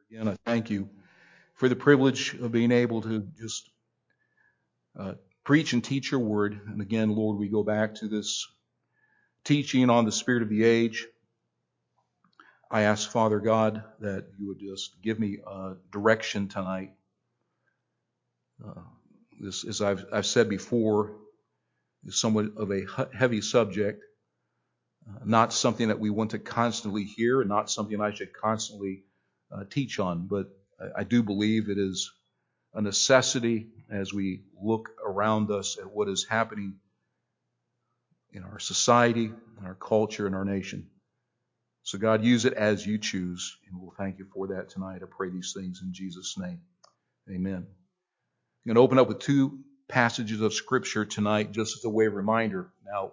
Again, I thank you for the privilege of being able to just preach and teach your word. And again, Lord, we go back to this teaching on the spirit of the age. I ask, Father God, that you would just give me direction tonight. This, as I've said before, is somewhat of a heavy subject, not something that we want to constantly hear, and not something I should constantly teach on. But I do believe it is a necessity as we look around us at what is happening in our society, in our culture, in our nation. So God, use it as you choose, and we'll thank you for that tonight. I pray these things in Jesus' name. Amen. I'm going to open up with two passages of Scripture tonight, just as a way of reminder. Now,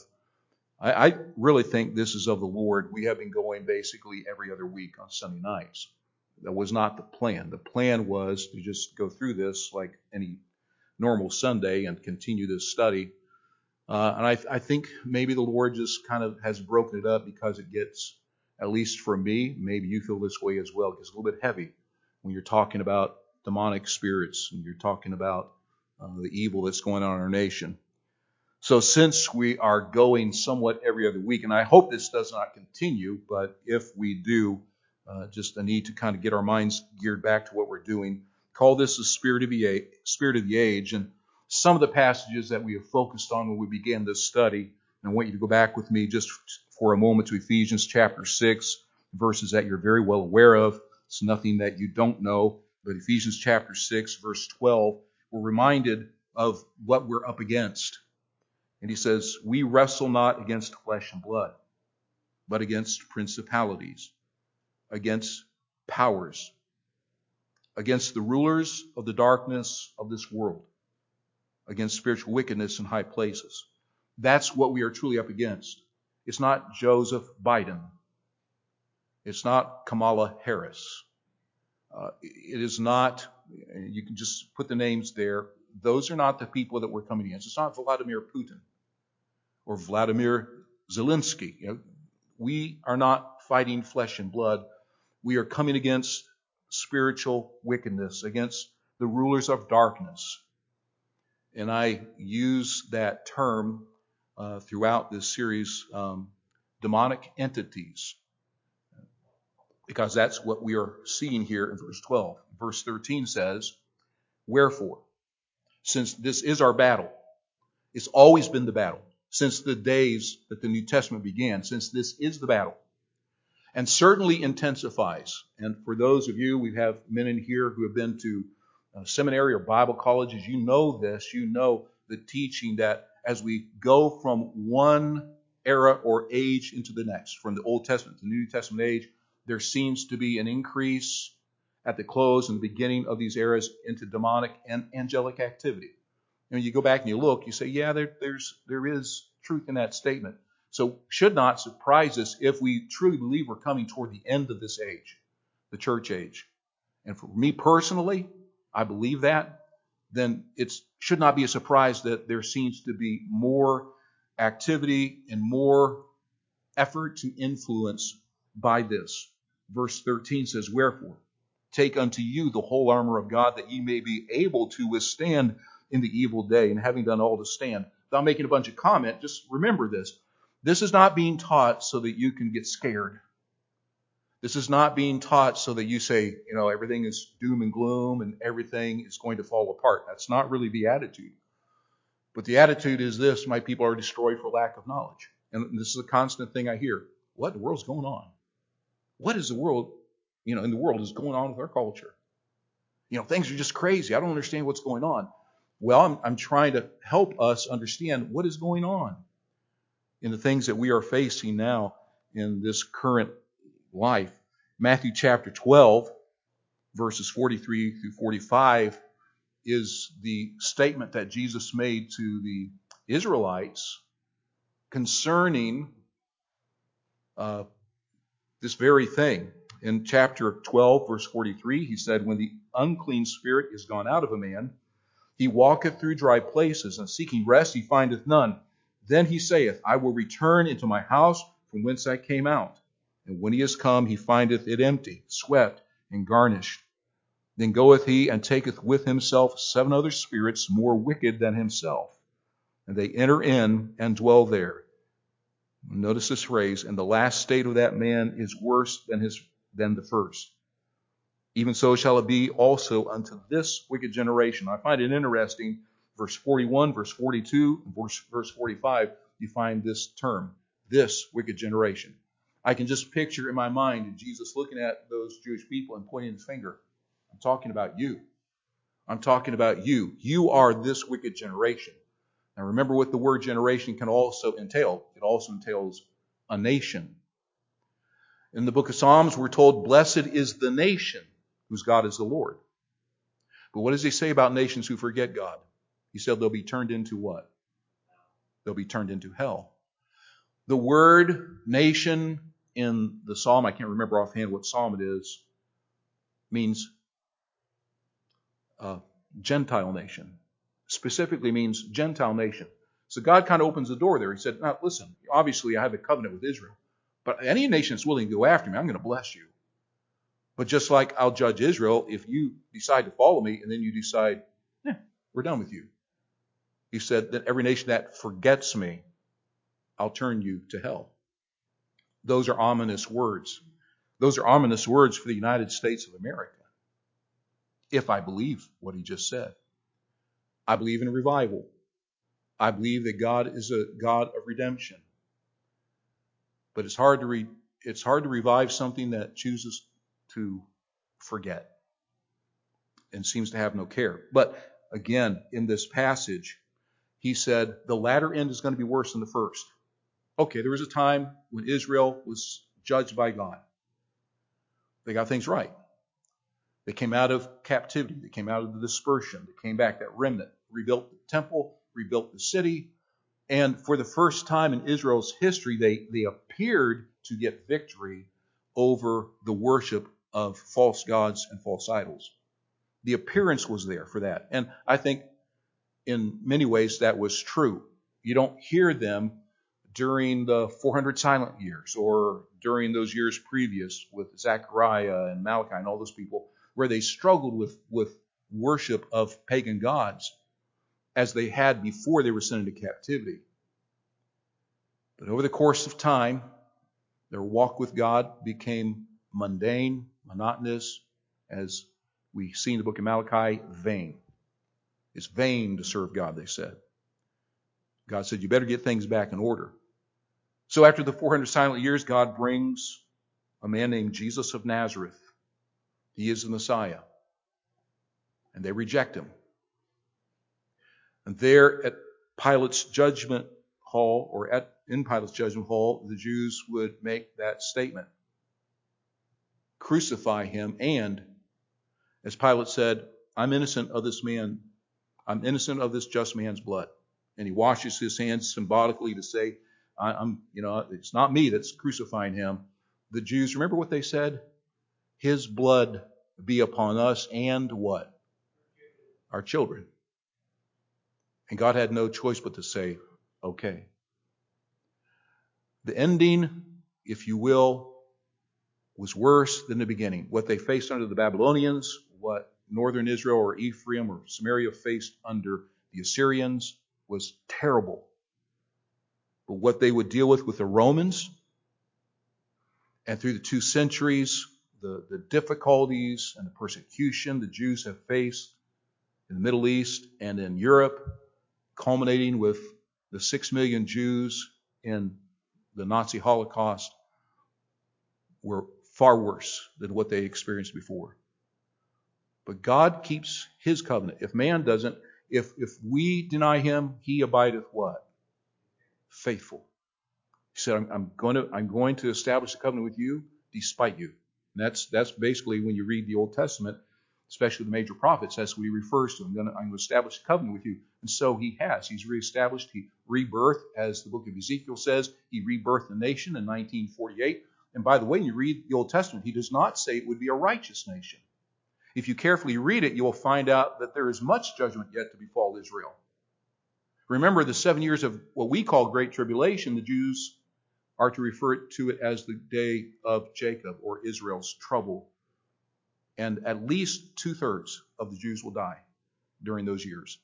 I really think this is of the Lord. We have been going basically every other week on Sunday nights. That was not the plan. The plan was to just go through this like any normal Sunday and continue this study. And I think maybe the Lord just kind of has broken it up because it gets, at least for me, maybe you feel this way as well, it gets a little bit heavy when you're talking about demonic spirits and you're talking about the evil that's going on in our nation. So since we are going somewhat every other week, and I hope this does not continue, but if we do, just a need to kind of get our minds geared back to what we're doing. Call this the spirit of the age. And some of the passages that we have focused on when we began this study, and I want you to go back with me just for a moment to Ephesians chapter 6, verses that you're very well aware of. It's nothing that you don't know, but Ephesians chapter 6, verse 12, we're reminded of what we're up against. And he says, we wrestle not against flesh and blood, but against principalities, against powers, against the rulers of the darkness of this world, against spiritual wickedness in high places. That's what we are truly up against. It's not Joseph Biden. It's not Kamala Harris. It is not, you can just put the names there. Those are not the people that we're coming against. It's not Vladimir Putin or Vladimir Zelensky. We are not fighting flesh and blood. We are coming against spiritual wickedness, against the rulers of darkness. And I use that term throughout this series, demonic entities, because that's what we are seeing here in verse 12. Verse 13 says, wherefore, since this is our battle, it's always been the battle, since the days that the New Testament began, since this is the battle, and certainly intensifies. And for those of you, we have men in here who have been to seminary or Bible colleges, you know this, you know the teaching that as we go from one era or age into the next, from the Old Testament to the New Testament age, there seems to be an increase at the close and the beginning of these eras into demonic and angelic activity. And when you go back and you look, you say, yeah, there is truth in that statement. So should not surprise us if we truly believe we're coming toward the end of this age, the church age. And for me personally, I believe that. Then it should not be a surprise that there seems to be more activity and more effort to influence by this. Verse 13 says, wherefore, take unto you the whole armor of God, that ye may be able to withstand in the evil day, and having done all to stand. Without making a bunch of comment, just remember this. This is not being taught so that you can get scared. This is not being taught so that you say, everything is doom and gloom and everything is going to fall apart. That's not really the attitude. But the attitude is this: my people are destroyed for lack of knowledge. And this is a constant thing I hear. What in the world's going on? What is the world, in the world is going on with our culture? Things are just crazy. I don't understand what's going on. Well, I'm trying to help us understand what is going on in the things that we are facing now in this current life. Matthew chapter 12, verses 43 through 45 is the statement that Jesus made to the Israelites concerning this very thing. In chapter 12, verse 43, he said, when the unclean spirit is gone out of a man, he walketh through dry places, and seeking rest he findeth none. Then he saith, I will return into my house from whence I came out. And when he is come, he findeth it empty, swept, and garnished. Then goeth he and taketh with himself 7 other spirits more wicked than himself. And they enter in and dwell there. Notice this phrase, and the last state of that man is worse than the first. Even so shall it be also unto this wicked generation. I find it interesting, verse 41, verse 42, and verse 45, you find this term, this wicked generation. I can just picture in my mind Jesus looking at those Jewish people and pointing his finger. I'm talking about you. I'm talking about you. You are this wicked generation. Now remember what the word generation can also entail. It also entails a nation. In the book of Psalms, we're told, blessed is the nation whose God is the Lord. But what does he say about nations who forget God? He said they'll be turned into what? They'll be turned into hell. The word nation in the psalm, I can't remember offhand what psalm it is, means Gentile nation. Specifically means Gentile nation. So God kind of opens the door there. He said, now listen, obviously I have a covenant with Israel, but any nation that's willing to go after me, I'm going to bless you. But just like I'll judge Israel, if you decide to follow me and then you decide, we're done with you. He said that every nation that forgets me, I'll turn you to hell. Those are ominous words. Those are ominous words for the United States of America. If I believe what he just said. I believe in revival. I believe that God is a God of redemption. But it's hard to revive something that chooses to forget and seems to have no care. But again, in this passage, he said the latter end is going to be worse than the first. Okay, there was a time when Israel was judged by God. They got things right. They came out of captivity. They came out of the dispersion. They came back, that remnant, rebuilt the temple, rebuilt the city. And for the first time in Israel's history, they appeared to get victory over the worship of false gods and false idols. The appearance was there for that. And I think in many ways that was true. You don't hear them during the 400 silent years or during those years previous with Zechariah and Malachi and all those people where they struggled with worship of pagan gods as they had before they were sent into captivity. But over the course of time, their walk with God became mundane, monotonous, as we see in the book of Malachi, vain. It's vain to serve God, they said. God said, you better get things back in order. So after the 400 silent years, God brings a man named Jesus of Nazareth. He is the Messiah. And they reject him. And there at Pilate's judgment hall, or in Pilate's judgment hall, the Jews would make that statement. Crucify him, and, as Pilate said, I'm innocent of this man. I'm innocent of this just man's blood. And he washes his hands symbolically to say, it's not me that's crucifying him. The Jews, remember what they said? His blood be upon us and what? Our children. And God had no choice but to say, okay. The ending, if you will, was worse than the beginning. What they faced under the Babylonians, what northern Israel or Ephraim or Samaria faced under the Assyrians was terrible. But what they would deal with the Romans, and through the 2 centuries, the difficulties and the persecution the Jews have faced in the Middle East and in Europe, culminating with the 6 million Jews in the Nazi Holocaust, were far worse than what they experienced before. But God keeps his covenant. If man doesn't, if we deny him, he abideth what? Faithful. He said, I'm going to establish a covenant with you despite you. And that's basically when you read the Old Testament, especially the major prophets, that's what he refers to. I'm going to establish a covenant with you. And so he has. He's reestablished. He rebirthed, as the book of Ezekiel says, he rebirthed the nation in 1948. And by the way, when you read the Old Testament, he does not say it would be a righteous nation. If you carefully read it, you will find out that there is much judgment yet to befall Israel. Remember the 7 years of what we call Great Tribulation, the Jews are to refer to it as the day of Jacob or Israel's trouble. And at least 2/3 of the Jews will die during those years.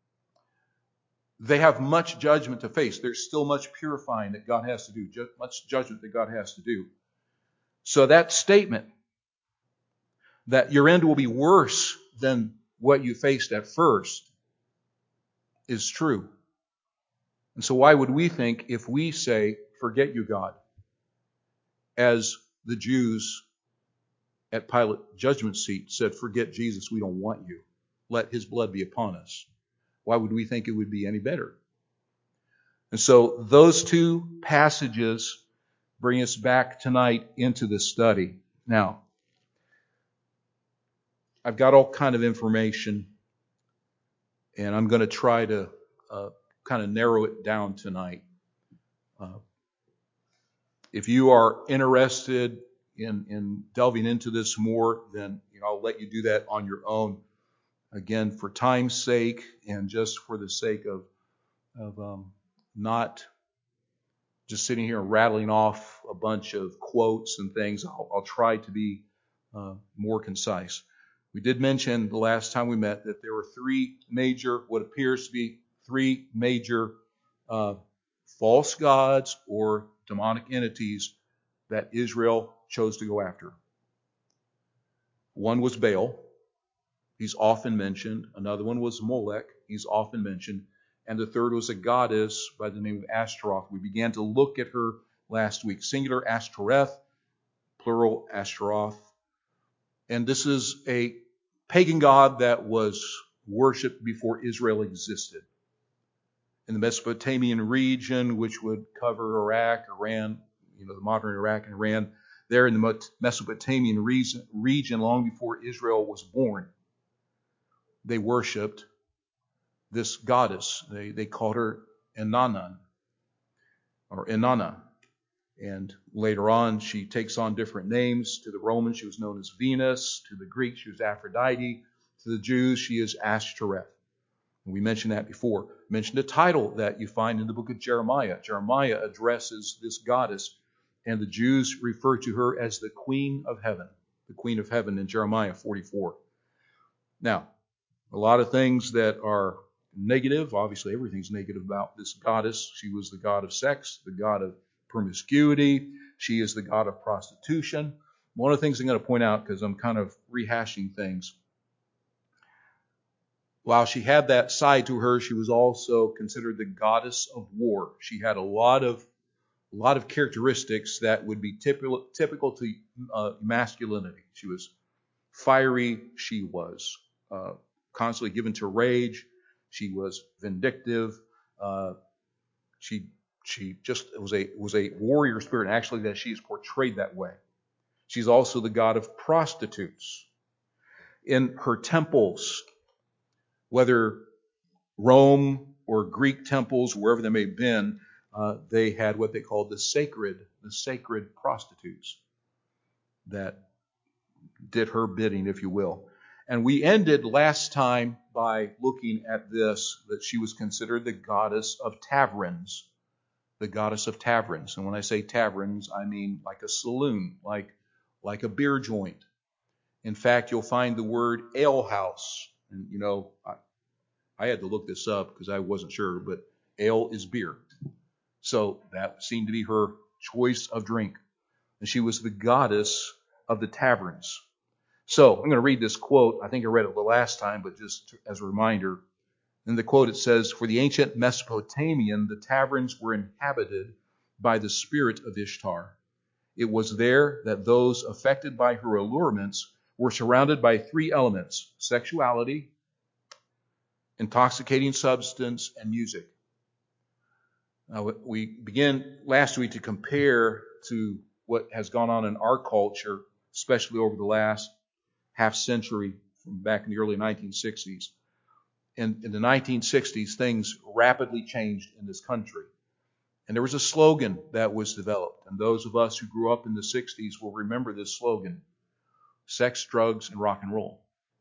They have much judgment to face. There's still much purifying that God has to do, much judgment that God has to do. So that statement that your end will be worse than what you faced at first is true. And so why would we think if we say, forget you, God, as the Jews at Pilate's judgment seat said, forget Jesus, we don't want you. Let his blood be upon us. Why would we think it would be any better? And so those two passages bring us back tonight into this study. Now, I've got all kind of information, and I'm going to try to kind of narrow it down tonight. If you are interested in delving into this more, then I'll let you do that on your own. Again, for time's sake and just for the sake of not just sitting here and rattling off a bunch of quotes and things, I'll try to be more concise. We did mention the last time we met that there were what appears to be three major false gods or demonic entities that Israel chose to go after. One was Baal. He's often mentioned. Another one was Molech. He's often mentioned. And the third was a goddess by the name of Ashtaroth. We began to look at her last week. Singular Ashtoreth, plural Ashtaroth. And this is a pagan god that was worshipped before Israel existed. In the Mesopotamian region, which would cover Iraq, Iran, the modern Iraq and Iran, there in the Mesopotamian region long before Israel was born, they worshipped this goddess. They called her Inanna, or Inanna. And later on, she takes on different names. To the Romans, she was known as Venus. To the Greeks, she was Aphrodite. To the Jews, she is Ashtoreth. And we mentioned that before. I mentioned a title that you find in the book of Jeremiah. Jeremiah addresses this goddess, and the Jews refer to her as the Queen of Heaven. The Queen of Heaven in Jeremiah 44. Now, a lot of things that are negative. Obviously, everything's negative about this goddess. She was the god of sex, the god of promiscuity. She is the god of prostitution. One of the things I'm going to point out, because I'm kind of rehashing things, while she had that side to her, she was also considered the goddess of war. She had a lot of characteristics that would be typical to masculinity. She was fiery. She was constantly given to rage. She was vindictive. She just was a warrior spirit. Actually, that she is portrayed that way. She's also the god of prostitutes. In her temples, whether Rome or Greek temples, wherever they may have been, they had what they called the sacred prostitutes that did her bidding, if you will. And we ended last time by looking at this, that she was considered the goddess of taverns. The goddess of taverns. And when I say taverns, I mean like a saloon, like a beer joint. In fact, you'll find the word alehouse. And I had to look this up because I wasn't sure, but ale is beer. So that seemed to be her choice of drink. And she was the goddess of the taverns. So I'm going to read this quote. I think I read it the last time, but just as a reminder. In the quote it says, "For the ancient Mesopotamian, the taverns were inhabited by the spirit of Ishtar. It was there that those affected by her allurements were surrounded by three elements: sexuality, intoxicating substance, and music." Now, we began last week to compare to what has gone on in our culture, especially over the last half century, from back in the early 1960s. In the 1960s, things rapidly changed in this country. And there was a slogan that was developed. And those of us who grew up in the 60s will remember this slogan: sex, drugs, and rock and roll.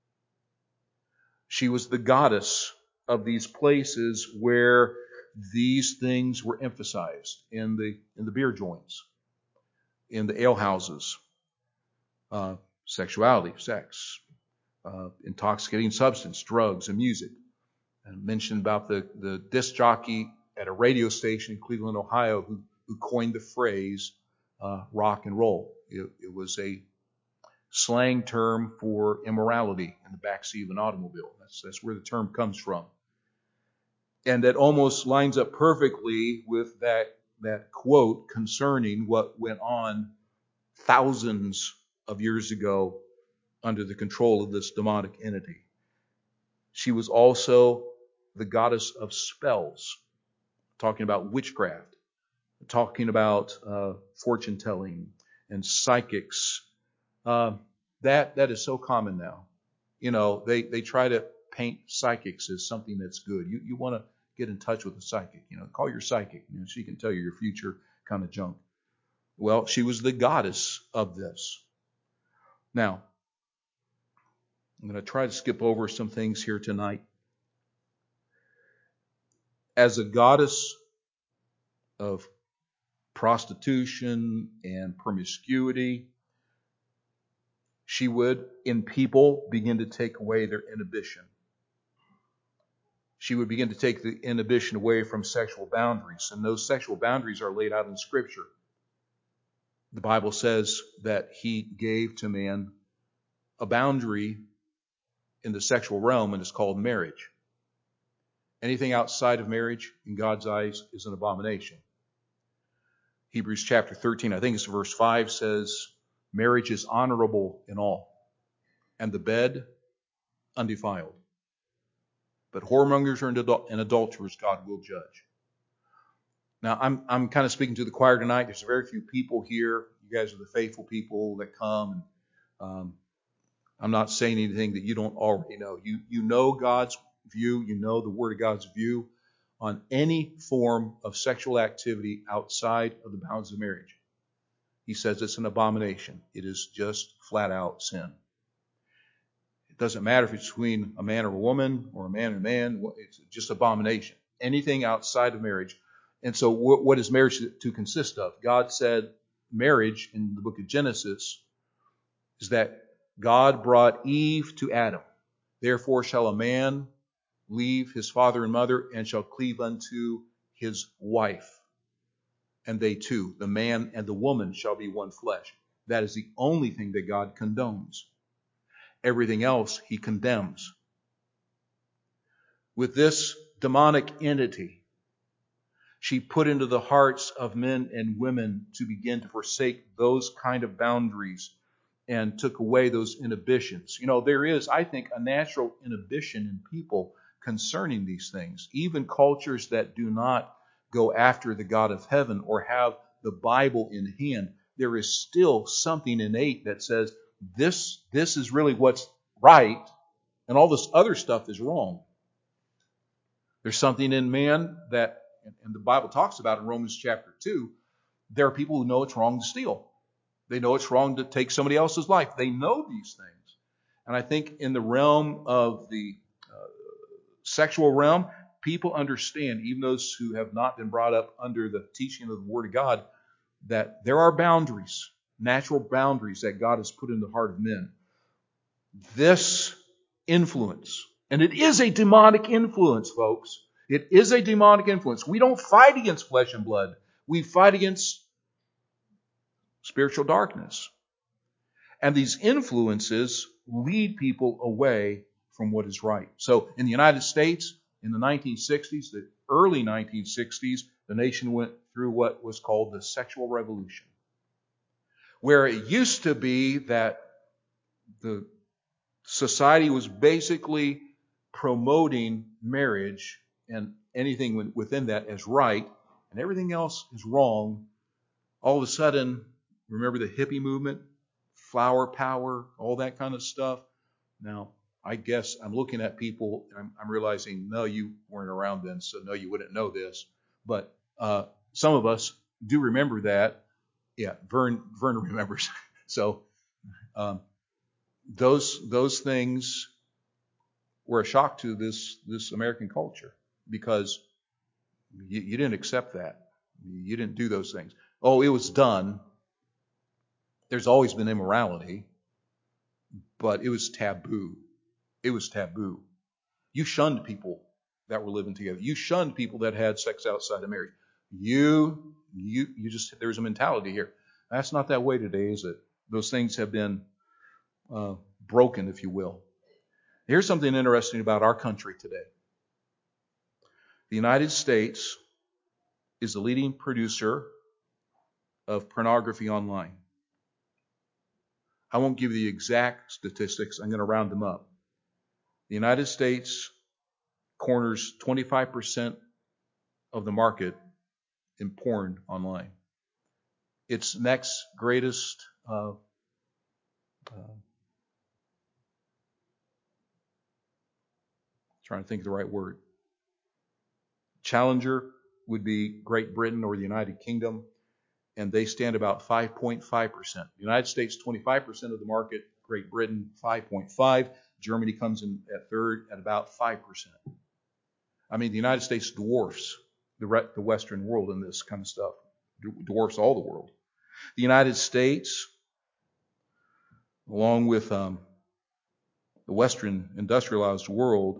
She was the goddess of these places where these things were emphasized, in the beer joints, in the ale houses. sexuality, sex, intoxicating substance, drugs, and music. And mentioned about the disc jockey at a radio station in Cleveland, Ohio, who coined the phrase rock and roll. It was a slang term for immorality in the backseat of an automobile. That's where the term comes from. And that almost lines up perfectly with that quote concerning what went on thousands of years ago under the control of this demonic entity. She was also the goddess of spells, talking about witchcraft, talking about fortune telling and psychics. That is so common now. You know, they try to paint psychics as something that's good. You want to get in touch with a psychic. You know, call your psychic. You know, she can tell you your future kind of junk. Well, she was the goddess of this. Now, I'm going to try to skip over some things here tonight. As a goddess of prostitution and promiscuity, she would, in people, begin to take away their inhibition. She would begin to take the inhibition away from sexual boundaries, and those sexual boundaries are laid out in Scripture. The Bible says that He gave to man a boundary in the sexual realm, and it's called marriage. Anything outside of marriage, in God's eyes, is an abomination. Hebrews chapter 13, I think it's verse 5, says, marriage is honorable in all, and the bed undefiled. But whoremongers and adulterers God will judge. Now, I'm kind of speaking to the choir tonight. There's very few people here. You guys are the faithful people that come. And I'm not saying anything that you don't already know. You know God's view. You know the Word of God's view on any form of sexual activity outside of the bounds of marriage. He says it's an abomination. It is just flat out sin. It doesn't matter if it's between a man or a woman or a man and a man. It's just abomination. Anything outside of marriage. And so what is marriage to consist of? God said marriage in the book of Genesis is that God brought Eve to Adam. Therefore shall a man leave his father and mother and shall cleave unto his wife. And they two, the man and the woman, shall be one flesh. That is the only thing that God condones. Everything else He condemns. With this demonic entity, she put into the hearts of men and women to begin to forsake those kind of boundaries and took away those inhibitions. You know, there is, I think, a natural inhibition in people concerning these things. Even cultures that do not go after the God of heaven or have the Bible in hand, there is still something innate that says this is really what's right and all this other stuff is wrong. There's something in man that, and the Bible talks about in Romans chapter 2, there are people who know it's wrong to steal. They know it's wrong to take somebody else's life. They know these things. And I think in the realm of the sexual realm, people understand, even those who have not been brought up under the teaching of the Word of God, that there are boundaries, natural boundaries that God has put in the heart of men. This influence, and it is a demonic influence, folks. It is a demonic influence. We don't fight against flesh and blood. We fight against spiritual darkness. And these influences lead people away from what is right. So in the United States, in the 1960s, the early 1960s, the nation went through what was called the sexual revolution, where it used to be that the society was basically promoting marriage and anything within that as right, and everything else is wrong. All of a sudden, remember the hippie movement, flower power, all that kind of stuff? Now, I guess I'm looking at people and I'm realizing, no, you weren't around then, so no, you wouldn't know this. But some of us do remember that. Yeah, Vern remembers. So those things were a shock to this American culture because you didn't accept that. You didn't do those things. Oh, it was done. There's always been immorality. but it was taboo. It was taboo. You shunned people that were living together. You shunned people that had sex outside of marriage. You just, there's a mentality here. That's not that way today, is it? Those things have been broken, if you will. Here's something interesting about our country today. The United States is the leading producer of pornography online. I won't give you the exact statistics. I'm going to round them up. The United States corners 25% of the market in porn online. Its next greatest trying to think of the right word. Challenger would be Great Britain or the United Kingdom, and they stand about 5.5%. The United States, 25% of the market. Great Britain, 5.5%. Germany comes in at third at about 5%. I mean, the United States dwarfs the Western world in this kind of stuff. Dwarfs all the world. The United States, along with the Western industrialized world,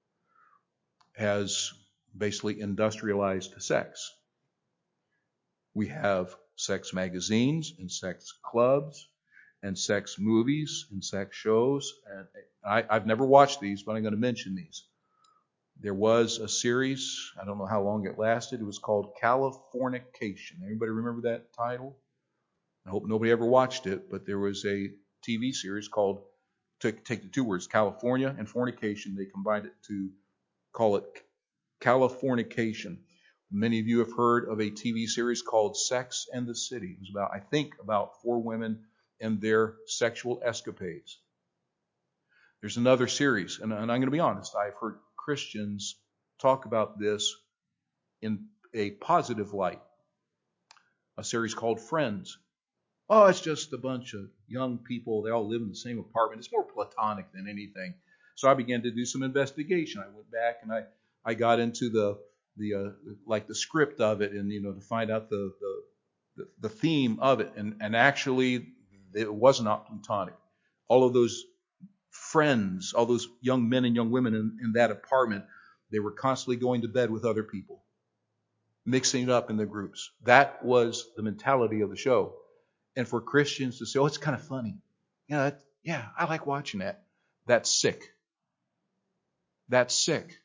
has basically industrialized sex. We have sex magazines and sex clubs and sex movies and sex shows. And I've never watched these, but I'm going to mention these. There was a series, I don't know how long it lasted. It was called Californication. Anybody remember that title? I hope nobody ever watched it, but there was a TV series called, take the two words, California and fornication. They combined it to call it Californication. Many of you have heard of a TV series called Sex and the City. It was about 4 women and their sexual escapades. There's another series, and I'm going to be honest, I've heard Christians talk about this in a positive light. A series called Friends. Oh, it's just a bunch of young people. They all live in the same apartment. It's more platonic than anything. So I began to do some investigation. I went back and I got into the script of it, and to find out the theme of it, and actually it was not platonic. All of those friends, all those young men and young women in that apartment, they were constantly going to bed with other people, mixing it up in the groups. That was the mentality of the show. And for Christians to say, "Oh, it's kind of funny," yeah, I like watching that. That's sick. That's sick.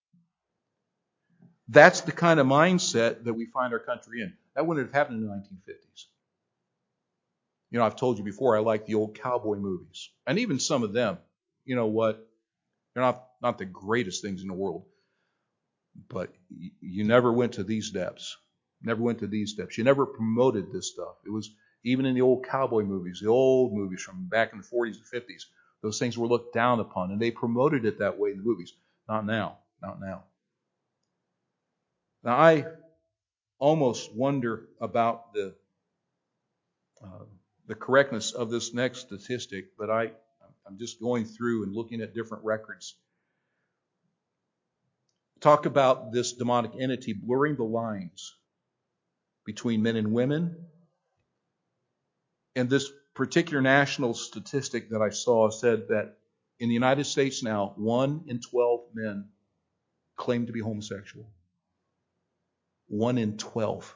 That's the kind of mindset that we find our country in. That wouldn't have happened in the 1950s. I've told you before, I like the old cowboy movies. And even some of them, you know what? They're not the greatest things in the world. But you never went to these depths. Never went to these depths. You never promoted this stuff. It was even in the old cowboy movies, the old movies from back in the 40s and 50s. Those things were looked down upon, and they promoted it that way in the movies. Not now. Not now. Now, I almost wonder about the correctness of this next statistic, but I'm just going through and looking at different records. Talk about this demonic entity blurring the lines between men and women. And this particular national statistic that I saw said that in the United States now, 1 in 12 men claim to be homosexual. 1 in 12.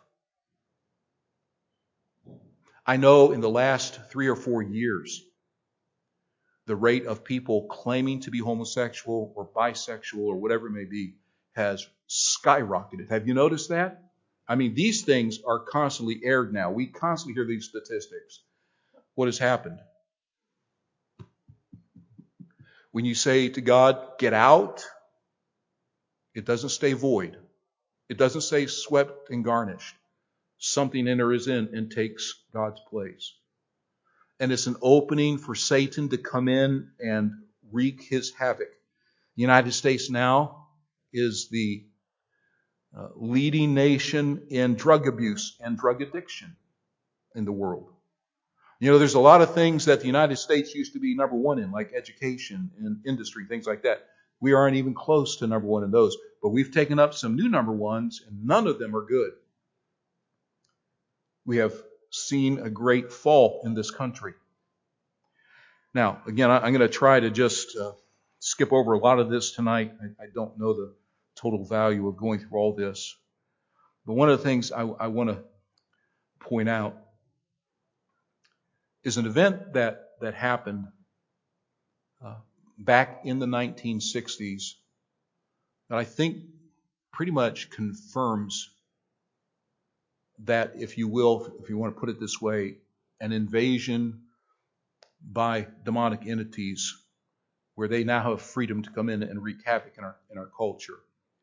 I know in the last 3 or 4 years, the rate of people claiming to be homosexual or bisexual or whatever it may be has skyrocketed. Have you noticed that? I mean, these things are constantly aired now. We constantly hear these statistics. What has happened? When you say to God, "Get out," it doesn't stay void. It doesn't say swept and garnished. Something enters in and takes God's place. And it's an opening for Satan to come in and wreak his havoc. The United States now is the leading nation in drug abuse and drug addiction in the world. There's a lot of things that the United States used to be number one in, like education and industry, things like that. We aren't even close to number one in those. But we've taken up some new number ones, and none of them are good. We have seen a great fall in this country. Now, again, I'm going to try to just skip over a lot of this tonight. I don't know the total value of going through all this. But one of the things I want to point out is an event that happened back in the 1960s that I think pretty much confirms that, if you will, if you want to put it this way, an invasion by demonic entities where they now have freedom to come in and wreak havoc in our culture.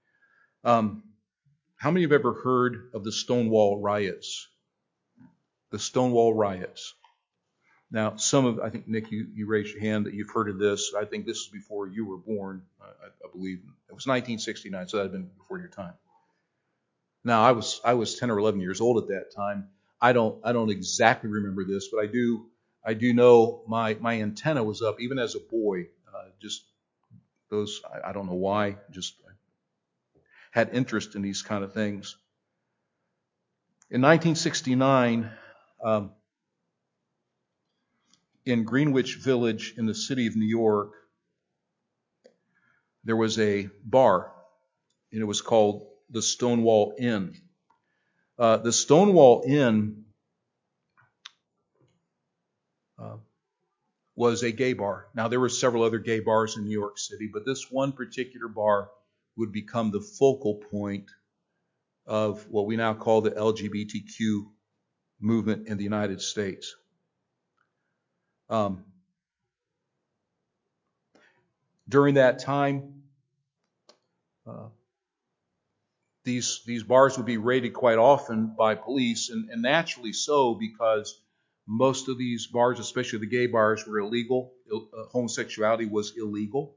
How many have ever heard of the Stonewall riots? The Stonewall riots. Now, I think, Nick, you raised your hand that you've heard of this. I think this is before you were born, I believe. It was 1969, so that had been before your time. Now, I was 10 or 11 years old at that time. I don't exactly remember this, but I do know my antenna was up even as a boy. Just those, I don't know why, just had interest in these kind of things. In 1969, in Greenwich Village in the city of New York, there was a bar, and it was called the Stonewall Inn. The Stonewall Inn was a gay bar. Now, there were several other gay bars in New York City, but this one particular bar would become the focal point of what we now call the LGBTQ movement in the United States. During that time, these bars would be raided quite often by police, and naturally so, because most of these bars, especially the gay bars, were illegal. Homosexuality was illegal.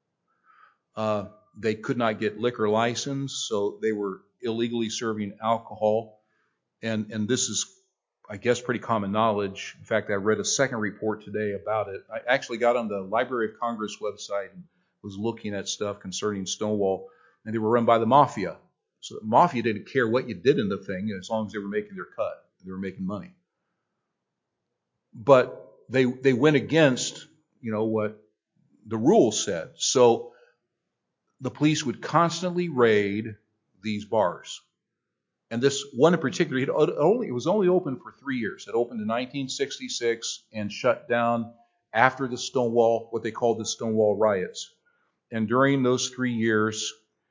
They could not get liquor license, so they were illegally serving alcohol. And this is, I guess, pretty common knowledge. In fact, I read a second report today about it. I actually got on the Library of Congress website and was looking at stuff concerning Stonewall, and they were run by the mafia. So the mafia didn't care what you did in the thing as long as they were making their cut. They were making money. But they went against, what the rules said. So the police would constantly raid these bars. And this one in particular, it was only open for 3 years. It opened in 1966 and shut down after the Stonewall, what they called the Stonewall riots. And during those 3 years,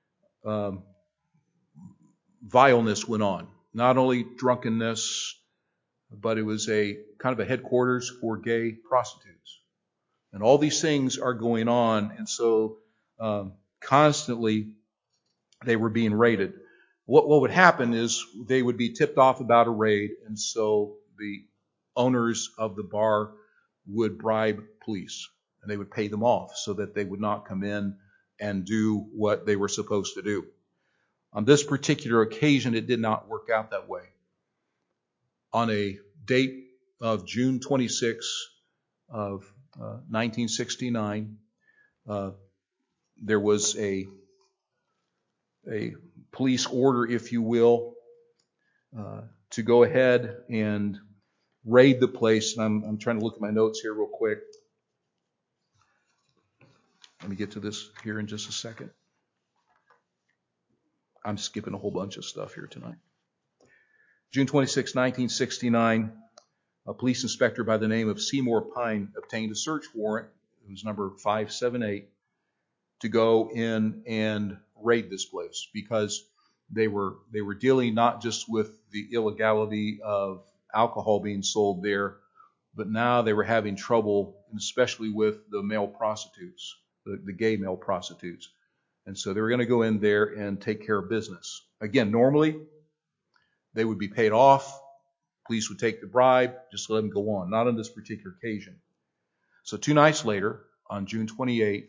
vileness went on. Not only drunkenness, but it was a kind of a headquarters for gay prostitutes. And all these things are going on, and so constantly they were being raided. What would happen is they would be tipped off about a raid, and so the owners of the bar would bribe police, and they would pay them off so that they would not come in and do what they were supposed to do. On this particular occasion, it did not work out that way. On a date of June 26 of 1969, there was a police order, if you will, to go ahead and raid the place. And I'm trying to look at my notes here real quick. Let me get to this here in just a second. I'm skipping a whole bunch of stuff here tonight. June 26, 1969, a police inspector by the name of Seymour Pine obtained a search warrant. It was number 578 to go in and raid this place because they were dealing not just with the illegality of alcohol being sold there, but now they were having trouble, especially with the male prostitutes, the gay male prostitutes. And so they were going to go in there and take care of business. Again, normally they would be paid off. Police would take the bribe, just let them go on. Not on this particular occasion. So 2 nights later, on June 28th,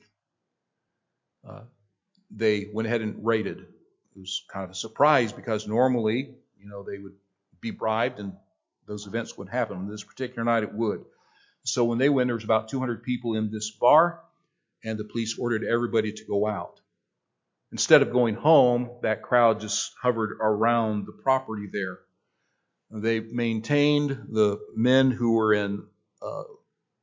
they went ahead and raided. It was kind of a surprise because normally, they would be bribed and those events would happen. On this particular night, it would. So when they went, there was about 200 people in this bar, and the police ordered everybody to go out. Instead of going home, that crowd just hovered around the property there. They maintained the men who were in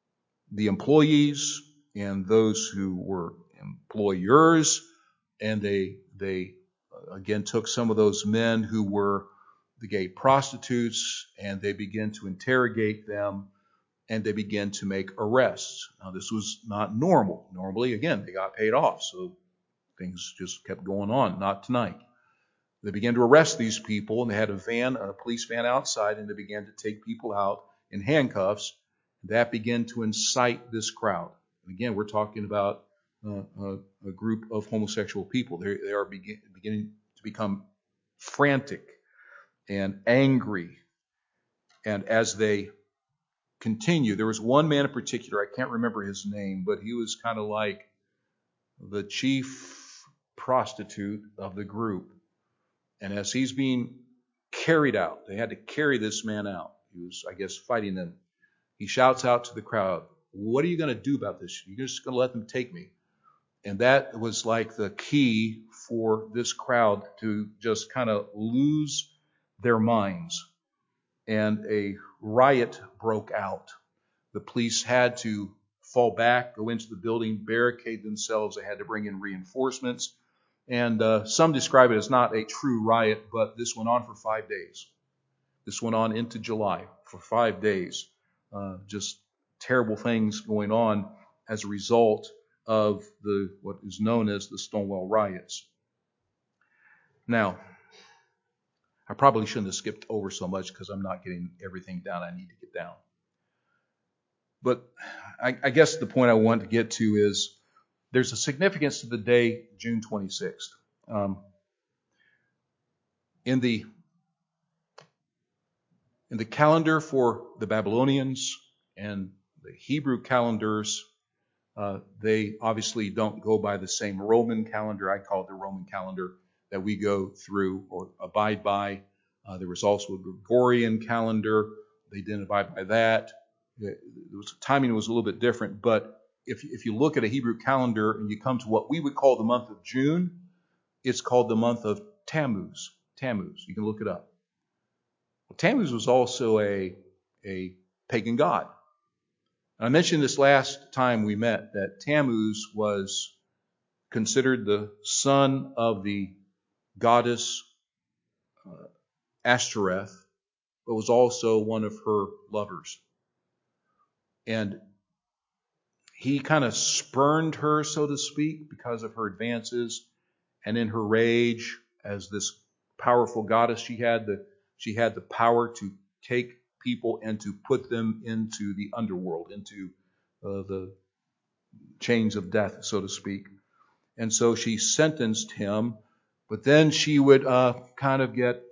the employees and those who were employers, and they again took some of those men who were the gay prostitutes, and they began to interrogate them, and they began to make arrests. Now, this was not normal. Normally, again, they got paid off, so things just kept going on. Not tonight. They began to arrest these people, and they had a police van outside, and they began to take people out in handcuffs. That began to incite this crowd. And again, we're talking about a group of homosexual people. They are beginning to become frantic and angry. And as they continue, there was one man in particular, I can't remember his name, but he was kind of like the chief prostitute of the group. And as he's being carried out, they had to carry this man out. He was, I guess, fighting them. He shouts out to the crowd, "What are you going to do about this? You're just going to let them take me?" And that was like the key for this crowd to just kind of lose their minds. And a riot broke out. The police had to fall back, go into the building, barricade themselves. They had to bring in reinforcements. And some describe it as not a true riot, but this went on for 5 days. This went on into July for 5 days. Just terrible things going on as a result of what is known as the Stonewall riots. Now, I probably shouldn't have skipped over so much because I'm not getting everything down I need to get down. But I guess the point I want to get to is there's a significance to the day, June 26th. In the calendar for the Babylonians and the Hebrew calendars, they obviously don't go by the same Roman calendar. I call it the Roman calendar that we go through or abide by. There was also a Gregorian calendar. They didn't abide by that. Timing was a little bit different, but if you look at a Hebrew calendar and you come to what we would call the month of June, it's called the month of Tammuz. Tammuz. You can look it up. Well, Tammuz was also a pagan god. And I mentioned this last time we met that Tammuz was considered the son of the goddess Ashtoreth, but was also one of her lovers. And he kind of spurned her, so to speak, because of her advances. And in her rage, as this powerful goddess, she had the power to take people and to put them into the underworld, into the chains of death, so to speak. And so she sentenced him, but then she would kind of get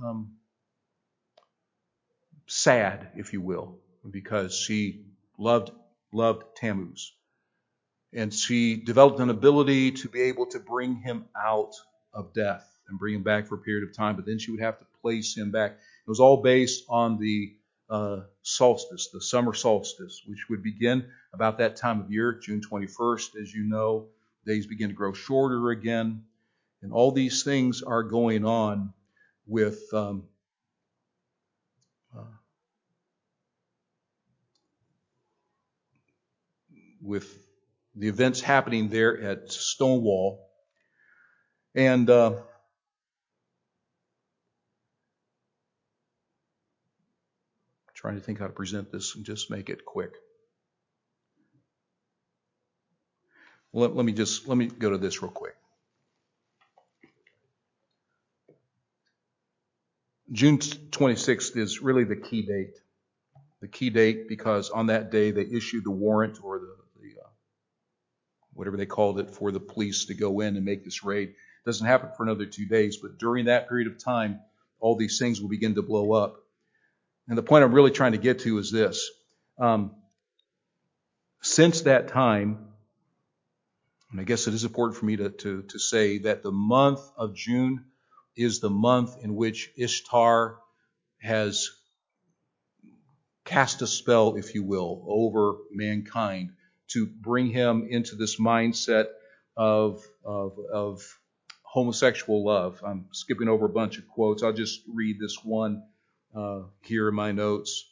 sad, if you will, because she loved Tammuz. And she developed an ability to be able to bring him out of death and bring him back for a period of time, but then she would have to place him back. It was all based on the solstice, the summer solstice, which would begin about that time of year, June 21st. As you know, days begin to grow shorter again. And all these things are going on with the events happening there at Stonewall. And trying to think how to present this and just make it quick. Let me go to this real quick. June 26th is really the key date. The key date because on that day they issued the warrant or the whatever they called it for the police to go in and make this raid. It doesn't happen for another 2 days, but during that period of time, all these things will begin to blow up. And the point I'm really trying to get to is this. Since that time, and I guess it is important for me to say that the month of June is the month in which Ishtar has cast a spell, if you will, over mankind to bring him into this mindset of homosexual love. I'm skipping over a bunch of quotes. I'll just read this one here in my notes.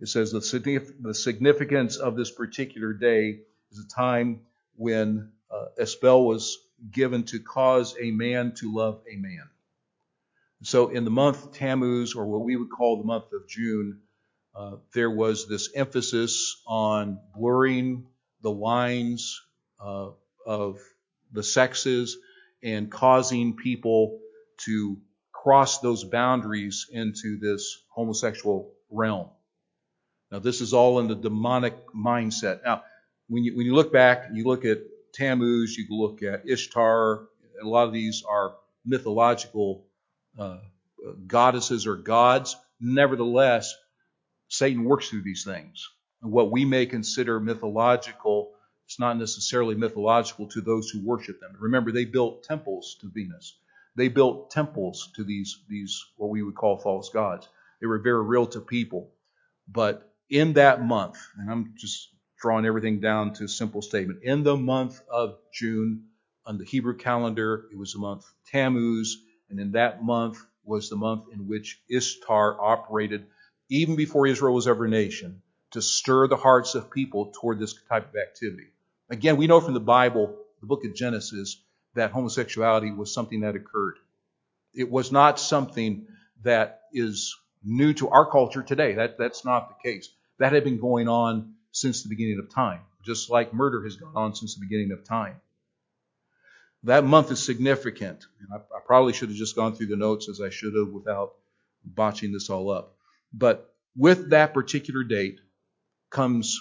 It says the significance of this particular day is a time when a spell was given to cause a man to love a man. So in the month Tammuz, or what we would call the month of June, there was this emphasis on blurring the lines of the sexes and causing people to cross those boundaries into this homosexual realm. Now, this is all in the demonic mindset. Now, when you look back, you look at Tammuz, you look at Ishtar, a lot of these are mythological goddesses or gods. Nevertheless, Satan works through these things. And what we may consider mythological, it's not necessarily mythological to those who worship them. Remember, they built temples to Venus. They built temples to these what we would call false gods. They were very real to people. But in that month, and I'm just drawing everything down to a simple statement, in the month of June, on the Hebrew calendar, it was the month Tammuz, and in that month was the month in which Ishtar operated, even before Israel was ever a nation, to stir the hearts of people toward this type of activity. Again, we know from the Bible, the book of Genesis, that homosexuality was something that occurred. It was not something that is new to our culture today. That's not the case. That had been going on since the beginning of time, just like murder has gone on since the beginning of time. That month is significant. And I probably should have just gone through the notes as I should have without botching this all up. But with that particular date comes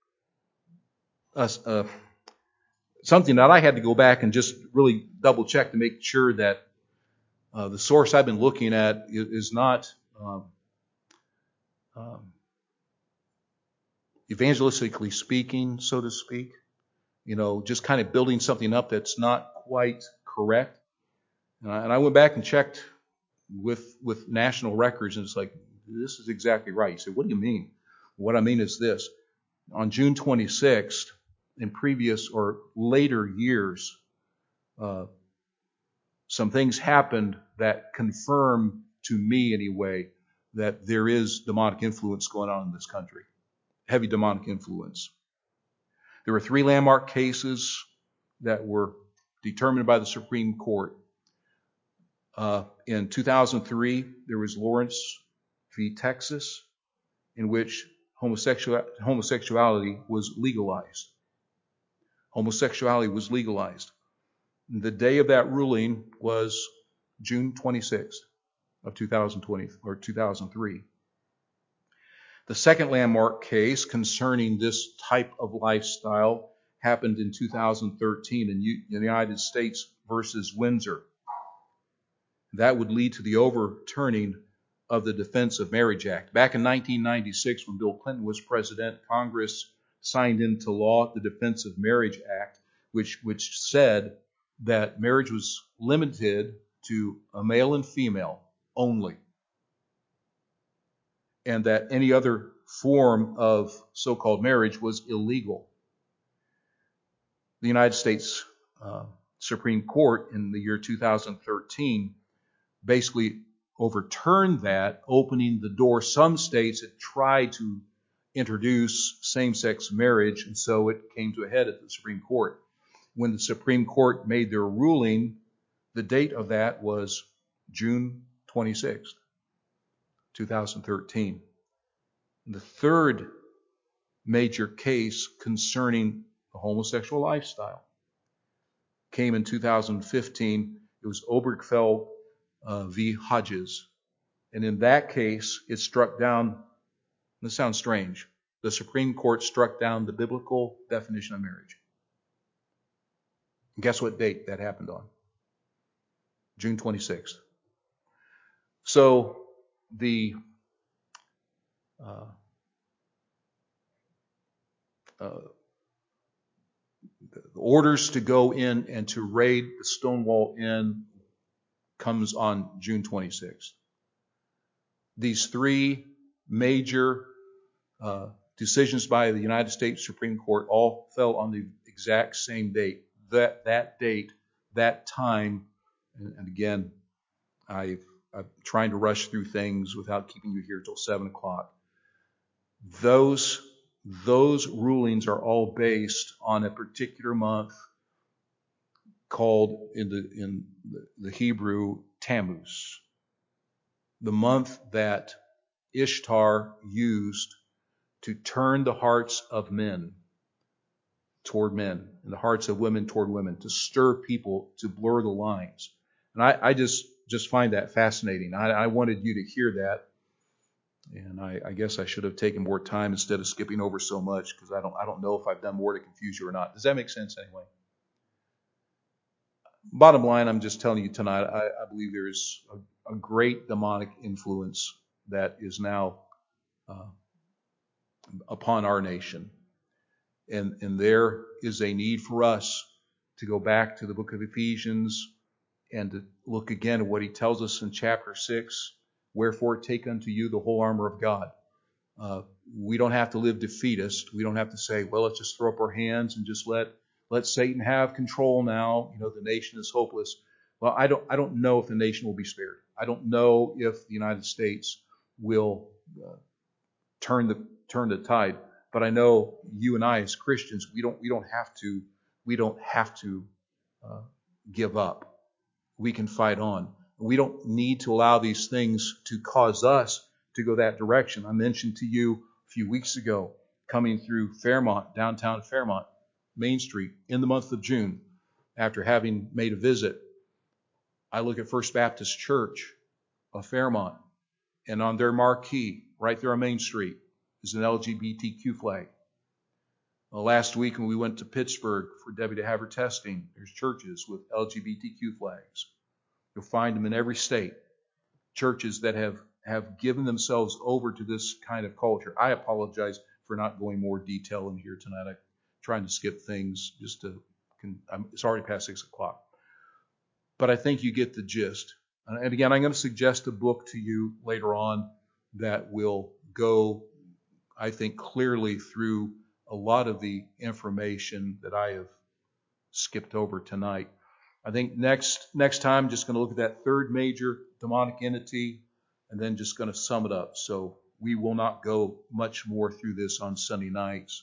something that I had to go back and just really double check to make sure that the source I've been looking at is not evangelistically speaking, so to speak. Just kind of building something up that's not quite correct. And I went back and checked with national records, and it's like, this is exactly right. You say, what do you mean? What I mean is this. On June 26th, in previous or later years, some things happened that confirm to me anyway that there is demonic influence going on in this country. Heavy demonic influence. There were 3 landmark cases that were determined by the Supreme Court. In 2003, there was Lawrence v. Texas, in which homosexuality was legalized. Homosexuality was legalized. The day of that ruling was June 26th of 2020 or 2003. The second landmark case concerning this type of lifestyle happened in 2013 in the United States versus Windsor. That would lead to the overturning of the Defense of Marriage Act. Back in 1996, when Bill Clinton was president, Congress signed into law the Defense of Marriage Act, which said that marriage was limited to a male and female only, and that any other form of so-called marriage was illegal. The United States Supreme Court in the year 2013 basically overturned that, opening the door. Some states had tried to introduce same-sex marriage, and so it came to a head at the Supreme Court. When the Supreme Court made their ruling, the date of that was June 26th, 2013. The third major case concerning the homosexual lifestyle came in 2015. It was Obergefell v. Hodges. And in that case, it struck down, this sounds strange, the Supreme Court struck down the biblical definition of marriage. And guess what date that happened on? June 26th. So the orders to go in and to raid the Stonewall Inn comes on June 26th. These 3 major decisions by the United States Supreme Court all fell on the exact same date. That date, that time, and again, I'm trying to rush through things without keeping you here till 7 o'clock. Those rulings are all based on a particular month called in the Hebrew Tammuz, the month that Ishtar used to turn the hearts of men toward men and the hearts of women toward women, to stir people, to blur the lines. And I just find that fascinating. I wanted you to hear that, and I guess I should have taken more time instead of skipping over so much, because I don't know if I've done more to confuse you or not. Does that make sense anyway? Bottom line, I'm just telling you tonight, I believe there is a great demonic influence that is now upon our nation. And there is a need for us to go back to the book of Ephesians and to look again at what he tells us in chapter 6. Wherefore take unto you the whole armor of God. We don't have to live defeatist. We don't have to say, well, let's just throw up our hands and just let Satan have control now. The nation is hopeless. Well, I don't know if the nation will be spared. I don't know if the United States will turn the tide. But I know you and I as Christians, we don't have to give up. We can fight on. We don't need to allow these things to cause us to go that direction. I mentioned to you a few weeks ago, coming through Fairmont, downtown Fairmont, Main Street, in the month of June, after having made a visit, I look at First Baptist Church of Fairmont, and on their marquee, right there on Main Street, is an LGBTQ flag. Last week when we went to Pittsburgh for Debbie to have her testing, there's churches with LGBTQ flags. You'll find them in every state. Churches that have given themselves over to this kind of culture. I apologize for not going more detail in here tonight. I'm trying to skip things it's already past 6 o'clock. But I think you get the gist. And again, I'm going to suggest a book to you later on that will go, I think, clearly through a lot of the information that I have skipped over tonight. I think next time, I'm just going to look at that third major demonic entity and then just going to sum it up. So we will not go much more through this on Sunday nights.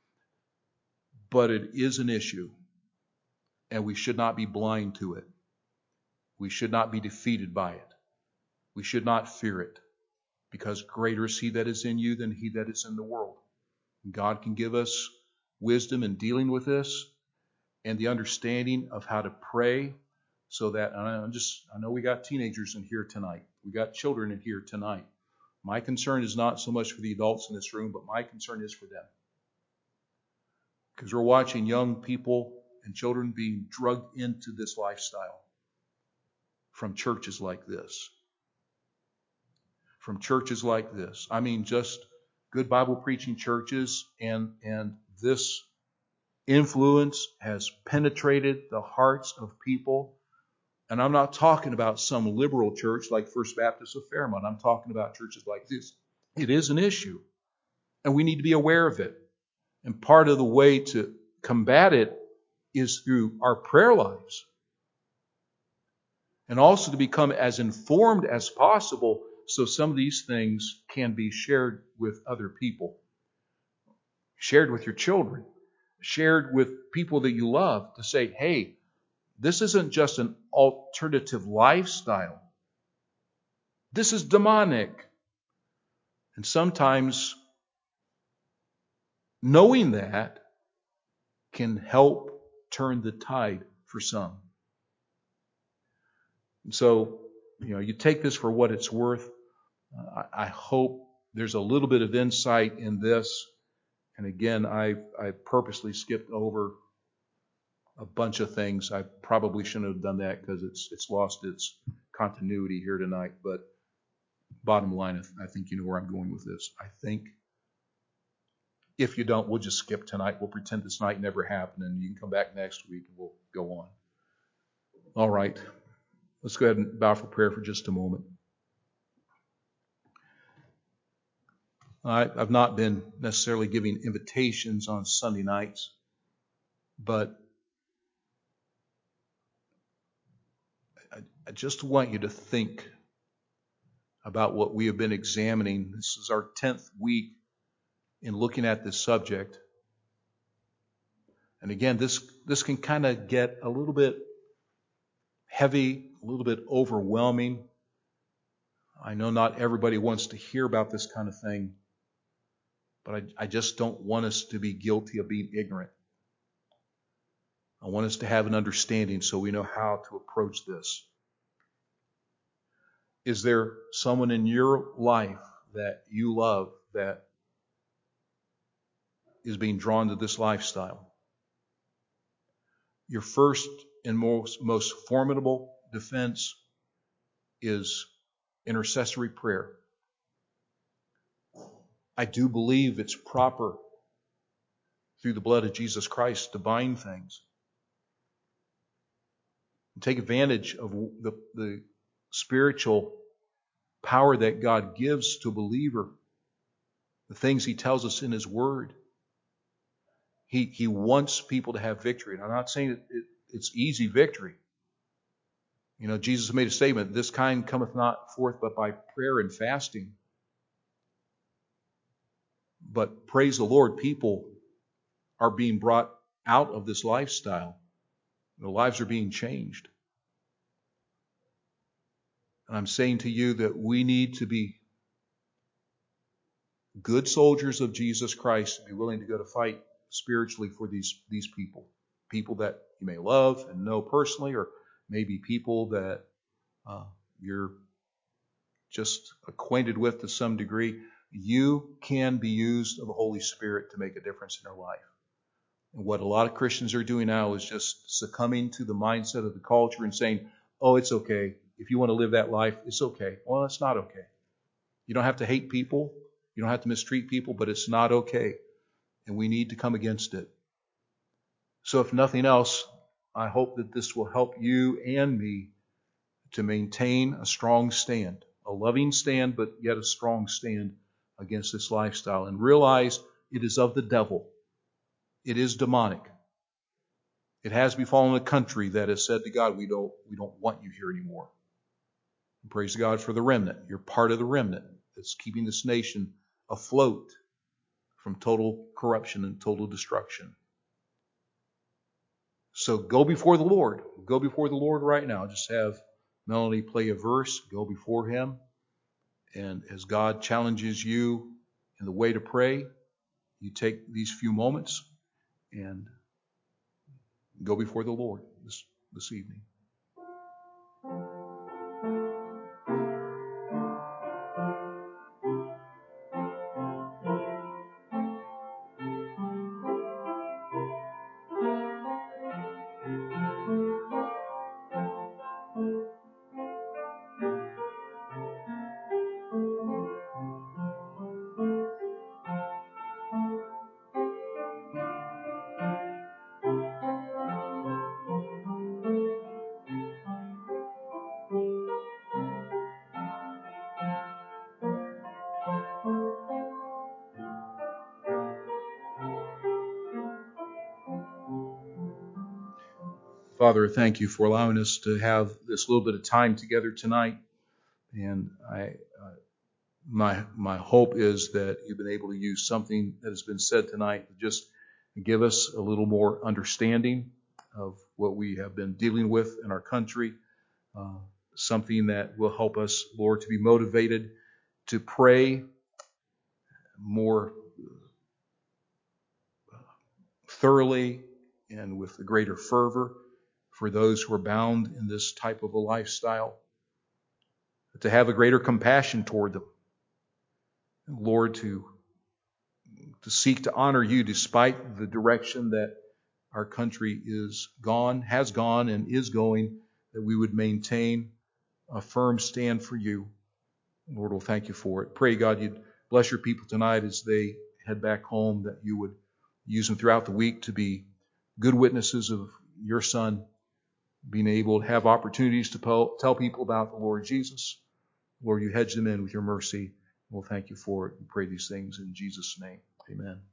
But it is an issue, and we should not be blind to it. We should not be defeated by it. We should not fear it, because greater is he that is in you than he that is in the world. God can give us wisdom in dealing with this and the understanding of how to pray, so that, I know we got teenagers in here tonight. We got children in here tonight. My concern is not so much for the adults in this room, but my concern is for them. Because we're watching young people and children being drugged into this lifestyle from churches like this. From churches like this. I mean, just good Bible preaching churches, and this influence has penetrated the hearts of people. And I'm not talking about some liberal church like First Baptist of Fairmont. I'm talking about churches like this. It is an issue, and we need to be aware of it. And part of the way to combat it is through our prayer lives. And also to become as informed as possible, so some of these things can be shared with other people. Shared with your children. Shared with people that you love, to say, hey, this isn't just an alternative lifestyle. This is demonic. And sometimes knowing that can help turn the tide for some. And so, you take this for what it's worth. I hope there's a little bit of insight in this. And again, I purposely skipped over a bunch of things. I probably shouldn't have done that, because it's lost its continuity here tonight. But bottom line, I think you know where I'm going with this. I think if you don't, we'll just skip tonight. We'll pretend this night never happened, and you can come back next week and we'll go on. All right. Let's go ahead and bow for prayer for just a moment. I've not been necessarily giving invitations on Sunday nights, but I just want you to think about what we have been examining. This is our 10th week in looking at this subject. And again, this can kind of get a little bit heavy, a little bit overwhelming. I know not everybody wants to hear about this kind of thing, but I just don't want us to be guilty of being ignorant. I want us to have an understanding so we know how to approach this. Is there someone in your life that you love that is being drawn to this lifestyle? Your first and most formidable defense is intercessory prayer. I do believe it's proper through the blood of Jesus Christ to bind things. And take advantage of the spiritual power that God gives to a believer, the things He tells us in His Word. He wants people to have victory. And I'm not saying it's easy victory. You know, Jesus made a statement, this kind cometh not forth but by prayer and fasting. But praise the Lord, people are being brought out of this lifestyle. Their lives are being changed. And I'm saying to you that we need to be good soldiers of Jesus Christ and be willing to go to fight spiritually for these people. People that you may love and know personally, or maybe people that you're just acquainted with to some degree. You can be used of the Holy Spirit to make a difference in their life. And what a lot of Christians are doing now is just succumbing to the mindset of the culture and saying, oh, it's okay. If you want to live that life, it's okay. Well, it's not okay. You don't have to hate people. You don't have to mistreat people, but it's not okay. And we need to come against it. So if nothing else, I hope that this will help you and me to maintain a strong stand, a loving stand, but yet a strong stand against this lifestyle. And realize it is of the devil. It is demonic. It has befallen a country that has said to God, we don't want you here anymore. And praise God for the remnant. You're part of the remnant that's keeping this nation afloat from total corruption and total destruction. So go before the Lord. Go before the Lord right now. Just have Melanie play a verse. Go before Him. And as God challenges you in the way to pray, you take these few moments and go before the Lord this evening. Father, thank you for allowing us to have this little bit of time together tonight. And my hope is that you've been able to use something that has been said tonight to just give us a little more understanding of what we have been dealing with in our country. Something that will help us, Lord, to be motivated to pray more thoroughly and with a greater fervor for those who are bound in this type of a lifestyle, to have a greater compassion toward them. Lord, to seek to honor you despite the direction that our country has gone and is going, that we would maintain a firm stand for you. Lord, we'll thank you for it. Pray, God, you'd bless your people tonight as they head back home, that you would use them throughout the week to be good witnesses of your Son, being able to have opportunities to tell people about the Lord Jesus. Lord, you hedge them in with your mercy. We'll thank you for it. We pray these things in Jesus' name. Amen.